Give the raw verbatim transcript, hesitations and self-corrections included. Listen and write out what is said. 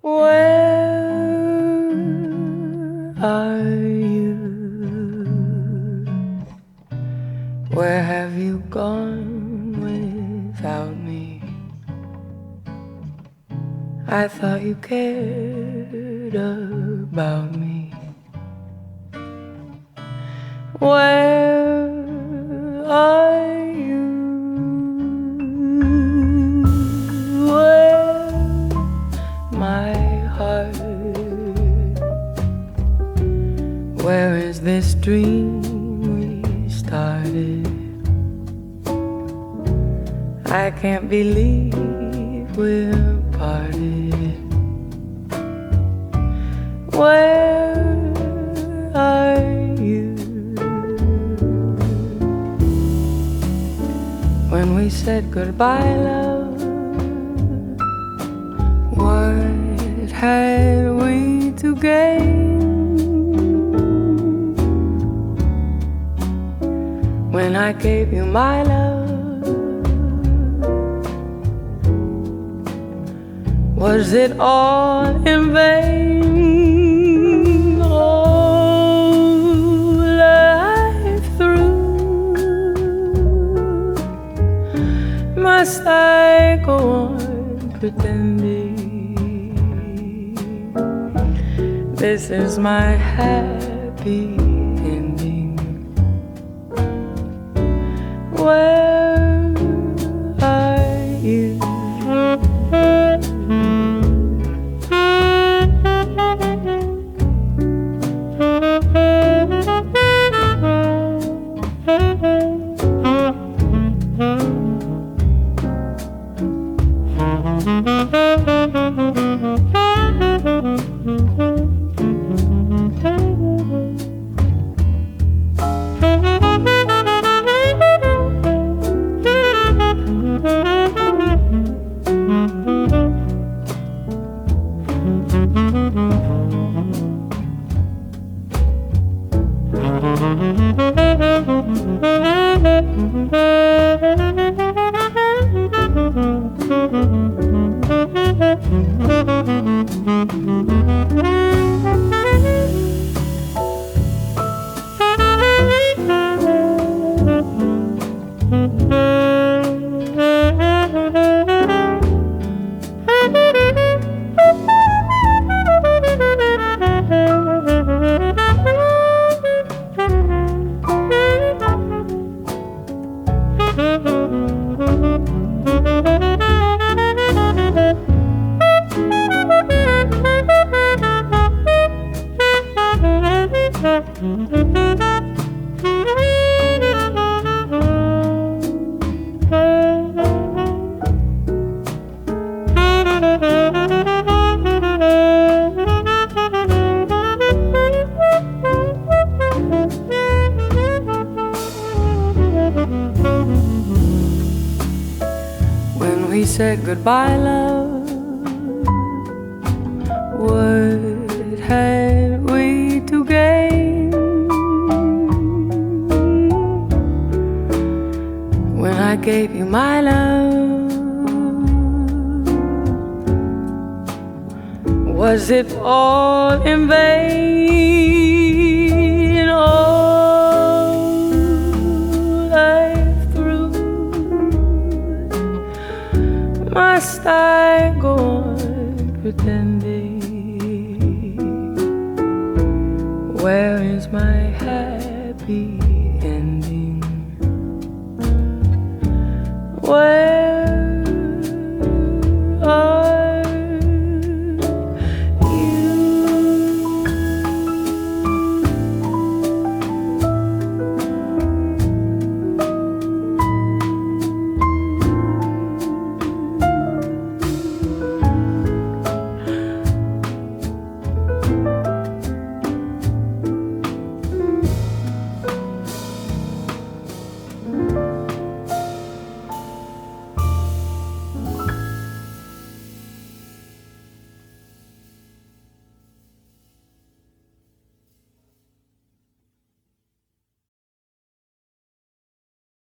Where are you? Where have you gone without me? I thought you cared about me. Where are you? Where, my heart? Where is this dream we started? I can't believe we're parted. Where are you? When we said goodbye, love, what had we to gain? When I gave you my love, was it all in vain? All life through, must I go on pretending this is my happy ending? Where are you? When we said goodbye, love, what had we to gain? When I gave you my love, was it all in vain? All life through, must I go on pretending? Where is my happy ending? Where